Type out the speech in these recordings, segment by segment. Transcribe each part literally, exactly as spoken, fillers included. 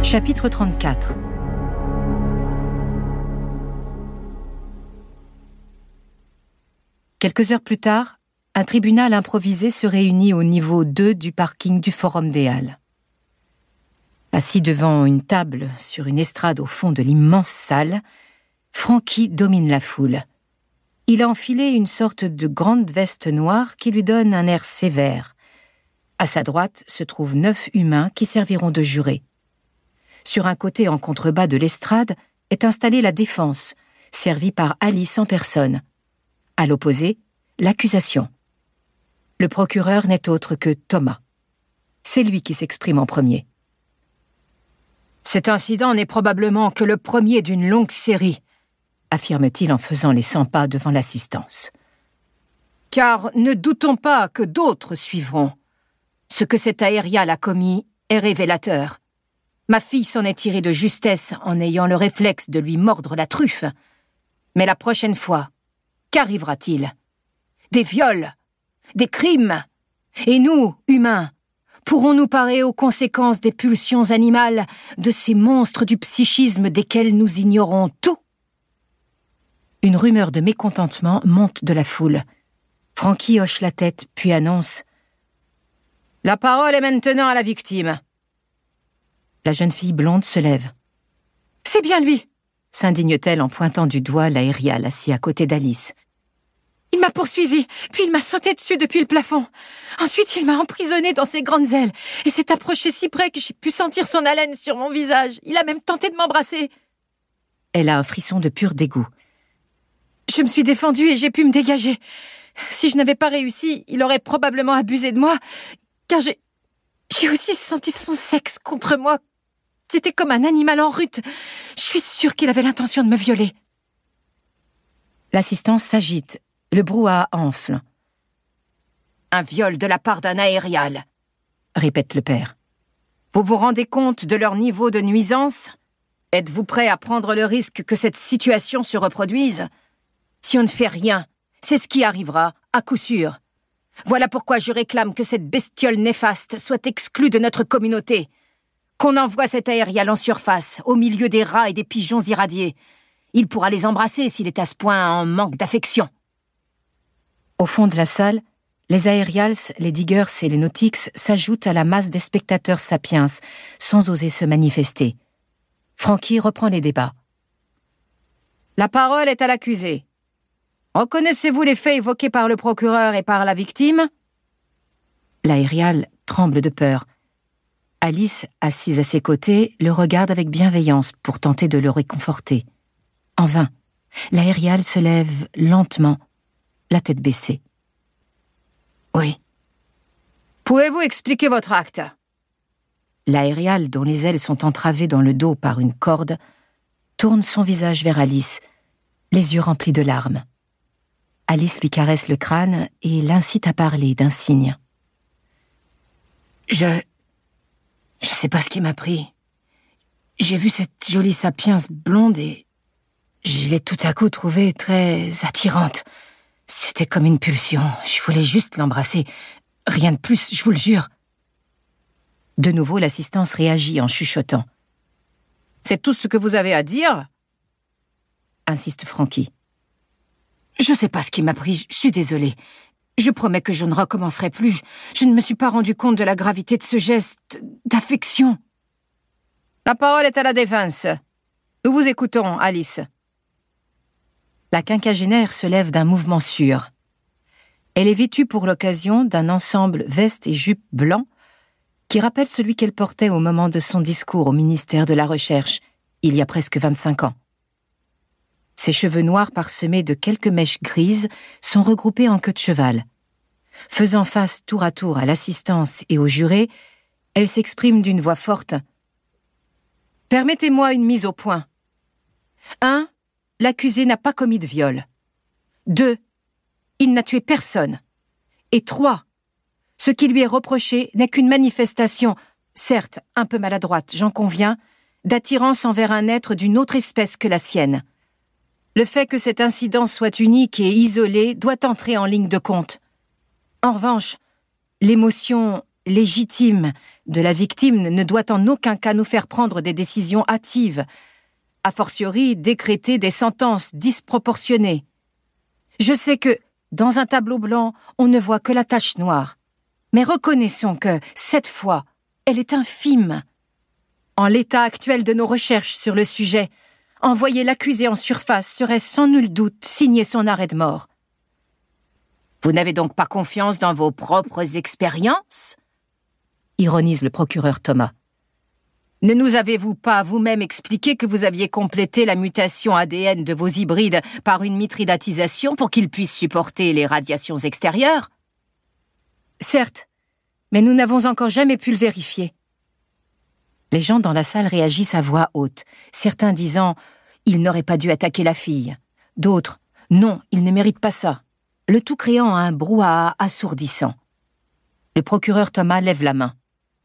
Chapitre trente-quatre. Quelques heures plus tard, un tribunal improvisé se réunit au niveau deux du parking du Forum des Halles. Assis devant une table sur une estrade au fond de l'immense salle, Frankie domine la foule. Il a enfilé une sorte de grande veste noire qui lui donne un air sévère. À sa droite se trouvent neuf humains qui serviront de jurés. Sur un côté en contrebas de l'estrade est installée la défense, servie par Alice en personne. À l'opposé, l'accusation. Le procureur n'est autre que Thomas. C'est lui qui s'exprime en premier. Cet incident n'est probablement que le premier d'une longue série, affirme-t-il en faisant les cent pas devant l'assistance. Car ne doutons pas que d'autres suivront. Ce que cet aérial a commis est révélateur. Ma fille s'en est tirée de justesse en ayant le réflexe de lui mordre la truffe. Mais la prochaine fois, qu'arrivera-t-il? Des viols, des crimes. Et nous, humains, pourrons-nous parer aux conséquences des pulsions animales de ces monstres du psychisme desquels nous ignorons tout? Une rumeur de mécontentement monte de la foule. Frankie hoche la tête, puis annonce « La parole est maintenant à la victime. » La jeune fille blonde se lève. « C'est bien lui !» s'indigne-t-elle en pointant du doigt l'aérial assis à côté d'Alice. « Il m'a poursuivi, puis il m'a sauté dessus depuis le plafond. Ensuite, il m'a emprisonné dans ses grandes ailes et s'est approché si près que j'ai pu sentir son haleine sur mon visage. Il a même tenté de m'embrasser. » Elle a un frisson de pur dégoût. « Je me suis défendue et j'ai pu me dégager. Si je n'avais pas réussi, il aurait probablement abusé de moi, car j'ai... j'ai aussi senti son sexe contre moi. C'était comme un animal en rut. Je suis sûre qu'il avait l'intention de me violer. » L'assistance s'agite. Le brouhaha enfle. « Un viol de la part d'un aérial, » répète le père. « Vous vous rendez compte de leur niveau de nuisance? Êtes-vous prêt à prendre le risque que cette situation se reproduise? Si on ne fait rien, c'est ce qui arrivera, à coup sûr. Voilà pourquoi je réclame que cette bestiole néfaste soit exclue de notre communauté. Qu'on envoie cet aérial en surface, au milieu des rats et des pigeons irradiés. Il pourra les embrasser s'il est à ce point en manque d'affection. » Au fond de la salle, les aérials, les diggers et les nautiques s'ajoutent à la masse des spectateurs sapiens, sans oser se manifester. Frankie reprend les débats. « La parole est à l'accusé. Reconnaissez-vous les faits évoqués par le procureur et par la victime? » L'aérial tremble de peur. Alice, assise à ses côtés, le regarde avec bienveillance pour tenter de le réconforter. En vain, l'aérial se lève lentement, la tête baissée. « Oui. Pouvez-vous expliquer votre acte? » L'aérial, dont les ailes sont entravées dans le dos par une corde, tourne son visage vers Alice, les yeux remplis de larmes. Alice lui caresse le crâne et l'incite à parler d'un signe. « Je... je sais pas ce qui m'a pris. J'ai vu cette jolie sapiens blonde et je l'ai tout à coup trouvée très attirante. C'était comme une pulsion. Je voulais juste l'embrasser. Rien de plus, je vous le jure. » De nouveau, l'assistance réagit en chuchotant. « C'est tout ce que vous avez à dire ?» insiste Frankie. « Je sais pas ce qui m'a pris, je suis désolée. Je promets que je ne recommencerai plus. Je ne me suis pas rendu compte de la gravité de ce geste d'affection. » La parole est à la défense. Nous vous écoutons, Alice. La quinquagénaire se lève d'un mouvement sûr. Elle est vêtue pour l'occasion d'un ensemble veste et jupe blanc qui rappelle celui qu'elle portait au moment de son discours au ministère de la Recherche, il y a presque vingt-cinq ans. Ses cheveux noirs parsemés de quelques mèches grises sont regroupés en queue de cheval. Faisant face tour à tour à l'assistance et au juré, elle s'exprime d'une voix forte. « Permettez-moi une mise au point. un. L'accusé n'a pas commis de viol. deux. Il n'a tué personne. Et trois. Ce qui lui est reproché n'est qu'une manifestation, certes un peu maladroite, j'en conviens, d'attirance envers un être d'une autre espèce que la sienne. Le fait que cet incident soit unique et isolé doit entrer en ligne de compte. En revanche, l'émotion légitime de la victime ne doit en aucun cas nous faire prendre des décisions hâtives, a fortiori décréter des sentences disproportionnées. Je sais que, dans un tableau blanc, on ne voit que la tache noire. Mais reconnaissons que, cette fois, elle est infime. En l'état actuel de nos recherches sur le sujet, envoyer l'accusé en surface serait sans nul doute signer son arrêt de mort. Vous n'avez donc pas confiance dans vos propres expériences ? Ironise le procureur Thomas. Ne nous avez-vous pas vous-même expliqué que vous aviez complété la mutation A D N de vos hybrides par une mitridatisation pour qu'ils puissent supporter les radiations extérieures ? Certes, mais nous n'avons encore jamais pu le vérifier. Les gens dans la salle réagissent à voix haute, certains disant « il n'aurait pas dû attaquer la fille », d'autres « non, il ne mérite pas ça », le tout créant un brouhaha assourdissant. Le procureur Thomas lève la main.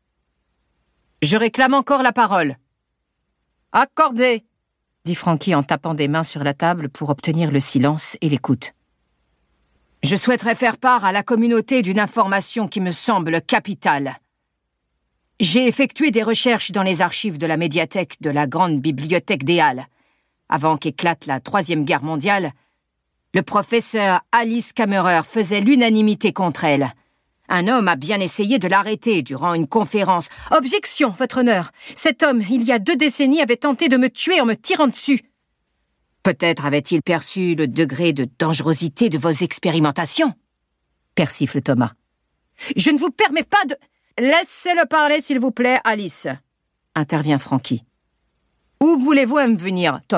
« Je réclame encore la parole. »« Accordé !» dit Francky en tapant des mains sur la table pour obtenir le silence et l'écoute. « Je souhaiterais faire part à la communauté d'une information qui me semble capitale. J'ai effectué des recherches dans les archives de la médiathèque de la Grande Bibliothèque des Halles. Avant qu'éclate la Troisième Guerre mondiale, le professeur Alice Kammerer faisait l'unanimité contre elle. Un homme a bien essayé de l'arrêter durant une conférence. « Objection, votre honneur. Cet homme, il y a deux décennies, avait tenté de me tuer en me tirant dessus. » Peut-être avait-il perçu le degré de dangerosité de vos expérimentations, persifle Thomas. « Je ne vous permets pas de... » « Laissez-le parler, s'il vous plaît, Alice, » intervient Francky. « Où voulez-vous en venir, Thomas ?»«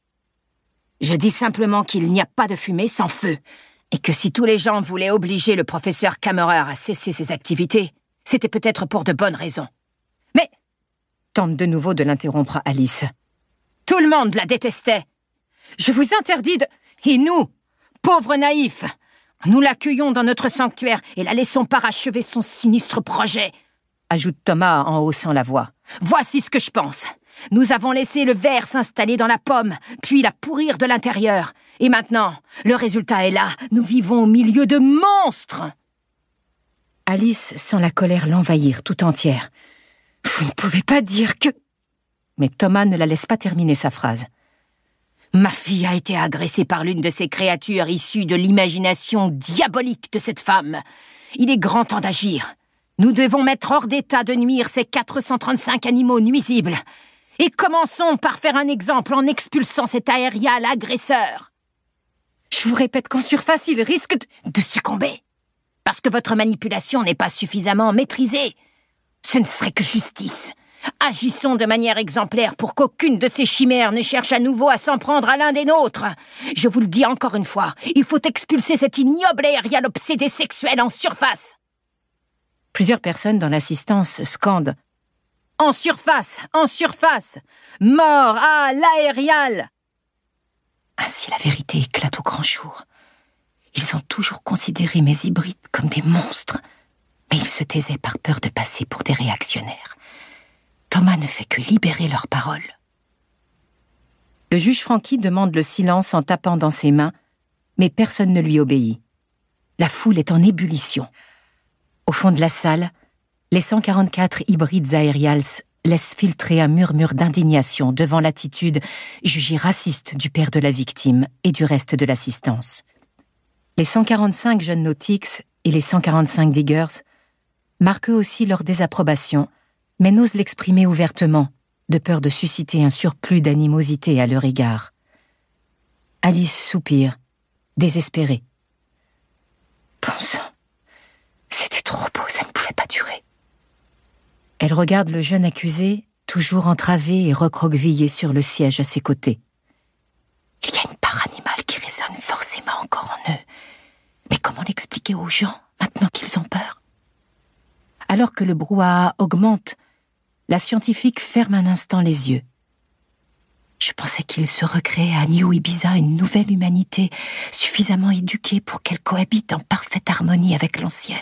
Je dis simplement qu'il n'y a pas de fumée sans feu, et que si tous les gens voulaient obliger le professeur Kammerer à cesser ses activités, c'était peut-être pour de bonnes raisons. »« Mais... » tente de nouveau de l'interrompre Alice. « Tout le monde la détestait. Je vous interdis de... Et nous, pauvres naïfs, nous l'accueillons dans notre sanctuaire et la laissons parachever son sinistre projet, » ajoute Thomas en haussant la voix. « Voici ce que je pense. Nous avons laissé le ver s'installer dans la pomme, puis la pourrir de l'intérieur. Et maintenant, le résultat est là. Nous vivons au milieu de monstres. » Alice sent la colère l'envahir tout entière. « Vous ne pouvez pas dire que... » Mais Thomas ne la laisse pas terminer sa phrase. Ma fille a été agressée par l'une de ces créatures issues de l'imagination diabolique de cette femme. Il est grand temps d'agir. Nous devons mettre hors d'état de nuire ces quatre cent trente-cinq animaux nuisibles. Et commençons par faire un exemple en expulsant cet aérial agresseur. Je vous répète qu'en surface, il risque de... de succomber. Parce que votre manipulation n'est pas suffisamment maîtrisée. Ce ne serait que justice. Agissons de manière exemplaire pour qu'aucune de ces chimères ne cherche à nouveau à s'en prendre à l'un des nôtres. Je vous le dis encore une fois, il faut expulser cet ignoble aérial obsédé sexuel en surface. Plusieurs personnes dans l'assistance scandent « En surface, en surface, mort à l'aérial !» Ainsi la vérité éclate au grand jour. Ils ont toujours considéré mes hybrides comme des monstres, mais ils se taisaient par peur de passer pour des réactionnaires. Thomas ne fait que libérer leurs paroles. Le juge Francky demande le silence en tapant dans ses mains, mais personne ne lui obéit. La foule est en ébullition. Au fond de la salle, les cent quarante-quatre hybrides aérials laissent filtrer un murmure d'indignation devant l'attitude jugée raciste du père de la victime et du reste de l'assistance. Les cent quarante-cinq jeunes nautiques et les cent quarante-cinq diggers marquent eux aussi leur désapprobation, mais n'osent l'exprimer ouvertement, de peur de susciter un surplus d'animosité à leur égard. Alice soupire, désespérée. Bon sang, c'était trop beau, ça ne pouvait pas durer. Elle regarde le jeune accusé, toujours entravé et recroquevillé sur le siège à ses côtés. Il y a une part animale qui résonne forcément encore en eux. Mais comment l'expliquer aux gens, maintenant qu'ils ont peur ? Alors que le brouhaha augmente, la scientifique ferme un instant les yeux. Je pensais qu'il se recréait à New Ibiza une nouvelle humanité, suffisamment éduquée pour qu'elle cohabite en parfaite harmonie avec l'ancienne.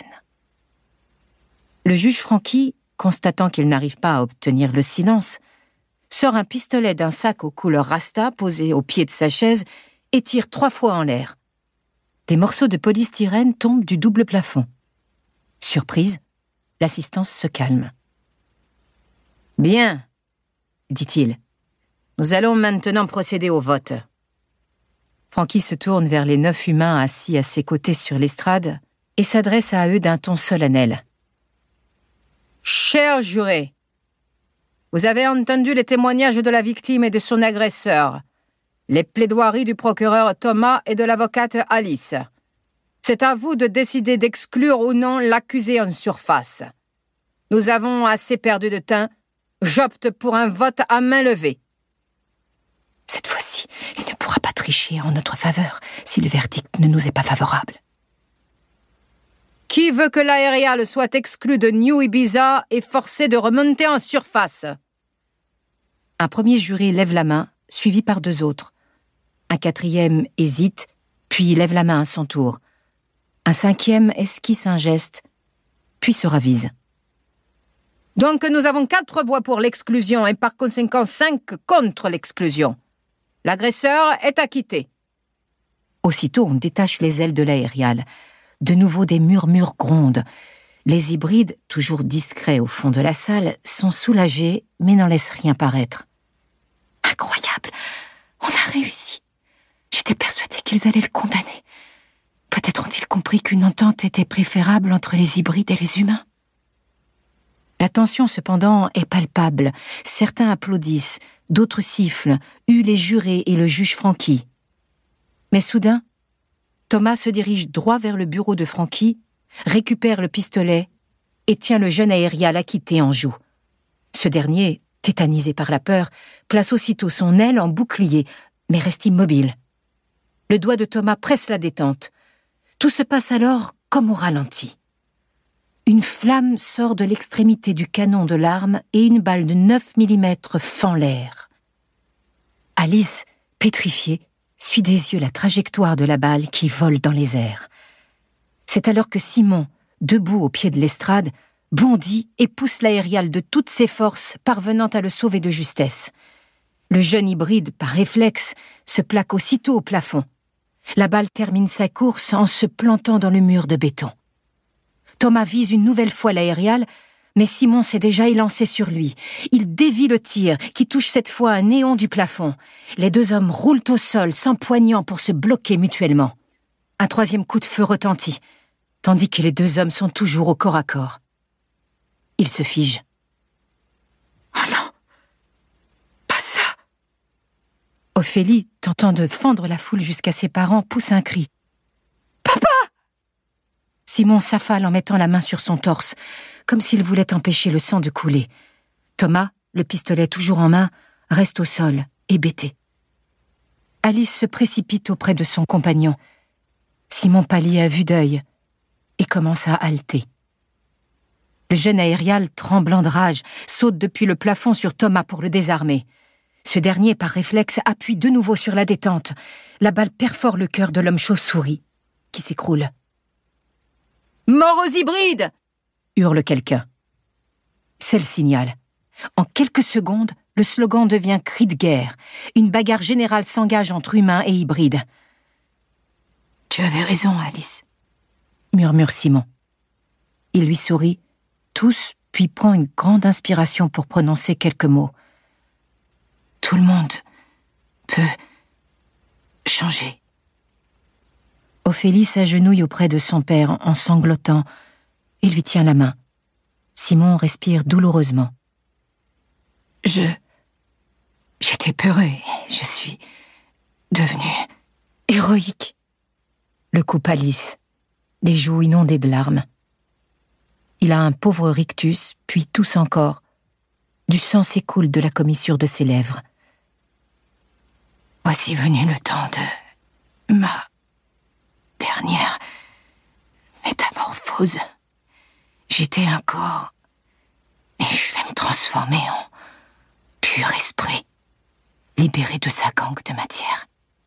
Le juge Francky, constatant qu'il n'arrive pas à obtenir le silence, sort un pistolet d'un sac aux couleurs rasta posé au pied de sa chaise et tire trois fois en l'air. Des morceaux de polystyrène tombent du double plafond. Surprise, L'assistance se calme. « Bien, » dit-il. « Nous allons maintenant procéder au vote. » Frankie se tourne vers les neuf humains assis à ses côtés sur l'estrade et s'adresse à eux d'un ton solennel. « Chers jurés, vous avez entendu les témoignages de la victime et de son agresseur, les plaidoiries du procureur Thomas et de l'avocate Alice. C'est à vous de décider d'exclure ou non l'accusé en surface. Nous avons assez perdu de temps. J'opte pour un vote à main levée. » Cette fois-ci, il ne pourra pas tricher en notre faveur si le verdict ne nous est pas favorable. « Qui veut que l'aérial soit exclu de New Ibiza et forcé de remonter en surface ?» Un premier juré lève la main, suivi par deux autres. Un quatrième hésite, puis lève la main à son tour. Un cinquième esquisse un geste, puis se ravise. « Donc nous avons quatre voix pour l'exclusion et par conséquent cinq contre l'exclusion. L'agresseur est acquitté. » Aussitôt, on détache les ailes de l'aérial. De nouveau, des murmures grondent. Les hybrides, toujours discrets au fond de la salle, sont soulagés, mais n'en laissent rien paraître. « Incroyable! On a réussi! J'étais persuadée qu'ils allaient le condamner. Peut-être ont-ils compris qu'une entente était préférable entre les hybrides et les humains. » La tension, cependant, est palpable. Certains applaudissent, d'autres sifflent, huent les jurés et le juge Frankie. Mais soudain, Thomas se dirige droit vers le bureau de Frankie, récupère le pistolet et tient le jeune aérial acquitté en joue. Ce dernier, tétanisé par la peur, place aussitôt son aile en bouclier, mais reste immobile. Le doigt de Thomas presse la détente. Tout se passe alors comme au ralenti. Une flamme sort de l'extrémité du canon de l'arme et une balle de neuf millimètres fend l'air. Alice, pétrifiée, suit des yeux la trajectoire de la balle qui vole dans les airs. C'est alors que Simon, debout au pied de l'estrade, bondit et pousse l'aérial de toutes ses forces, parvenant à le sauver de justesse. Le jeune hybride, par réflexe, se plaque aussitôt au plafond. La balle termine sa course en se plantant dans le mur de béton. Thomas vise une nouvelle fois l'aérial, mais Simon s'est déjà élancé sur lui. Il dévie le tir, qui touche cette fois un néon du plafond. Les deux hommes roulent au sol, s'empoignant pour se bloquer mutuellement. Un troisième coup de feu retentit, tandis que les deux hommes sont toujours au corps à corps. Ils se figent. « Oh non! Pas ça !» Ophélie, tentant de fendre la foule jusqu'à ses parents, pousse un cri. « Papa !» Simon s'affale en mettant la main sur son torse, comme s'il voulait empêcher le sang de couler. Thomas, le pistolet toujours en main, reste au sol, hébété. Alice se précipite auprès de son compagnon. Simon pâlit à vue d'œil et commence à halter. Le jeune aérial, tremblant de rage, saute depuis le plafond sur Thomas pour le désarmer. Ce dernier, par réflexe, appuie de nouveau sur la détente. La balle perfore le cœur de l'homme chauve-souris, qui s'écroule. « Mort aux hybrides !» hurle quelqu'un. C'est le signal. En quelques secondes, le slogan devient cri de guerre. Une bagarre générale s'engage entre humains et hybrides. « Tu avais raison, Alice », murmure Simon. Il lui sourit, tousse, puis prend une grande inspiration pour prononcer quelques mots. « Tout le monde peut changer. » Ophélie s'agenouille auprès de son père en sanglotant et lui tient la main. Simon respire douloureusement. « Je... j'étais peureux et je suis devenue héroïque. » Le coupe Alice, les joues inondées de larmes. Il a un pauvre rictus, puis tousse encore. Du sang s'écoule de la commissure de ses lèvres. « Voici venu le temps de ma dernière métamorphose. J'étais un corps et je vais me transformer en pur esprit, libéré de sa gangue de matière.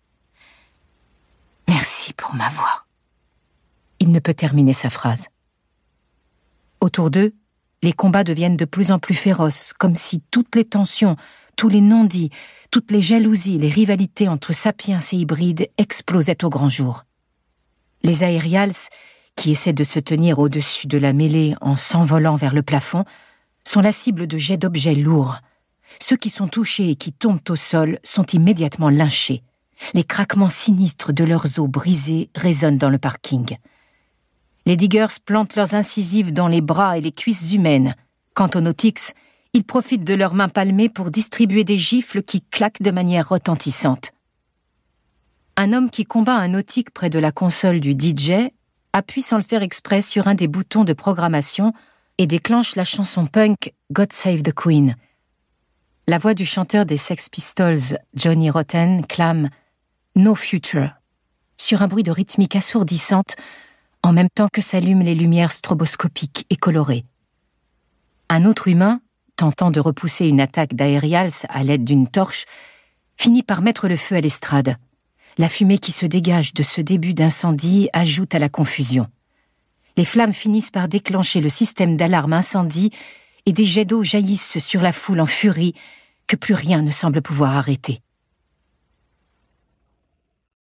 Merci pour m'avoir. » Il ne peut terminer sa phrase. Autour d'eux, les combats deviennent de plus en plus féroces, comme si toutes les tensions, tous les non-dits, toutes les jalousies, les rivalités entre sapiens et hybrides explosaient au grand jour. Les aérials, qui essaient de se tenir au-dessus de la mêlée en s'envolant vers le plafond, sont la cible de jets d'objets lourds. Ceux qui sont touchés et qui tombent au sol sont immédiatement lynchés. Les craquements sinistres de leurs os brisés résonnent dans le parking. Les diggers plantent leurs incisives dans les bras et les cuisses humaines. Quant aux Nautix, ils profitent de leurs mains palmées pour distribuer des gifles qui claquent de manière retentissante. Un homme qui combat un nautique près de la console du D J appuie sans le faire exprès sur un des boutons de programmation et déclenche la chanson punk God Save the Queen. La voix du chanteur des Sex Pistols, Johnny Rotten, clame « No Future » sur un bruit de rythmique assourdissante en même temps que s'allument les lumières stroboscopiques et colorées. Un autre humain, tentant de repousser une attaque d'Aerials à l'aide d'une torche, finit par mettre le feu à l'estrade. La fumée qui se dégage de ce début d'incendie ajoute à la confusion. Les flammes finissent par déclencher le système d'alarme incendie et des jets d'eau jaillissent sur la foule en furie que plus rien ne semble pouvoir arrêter.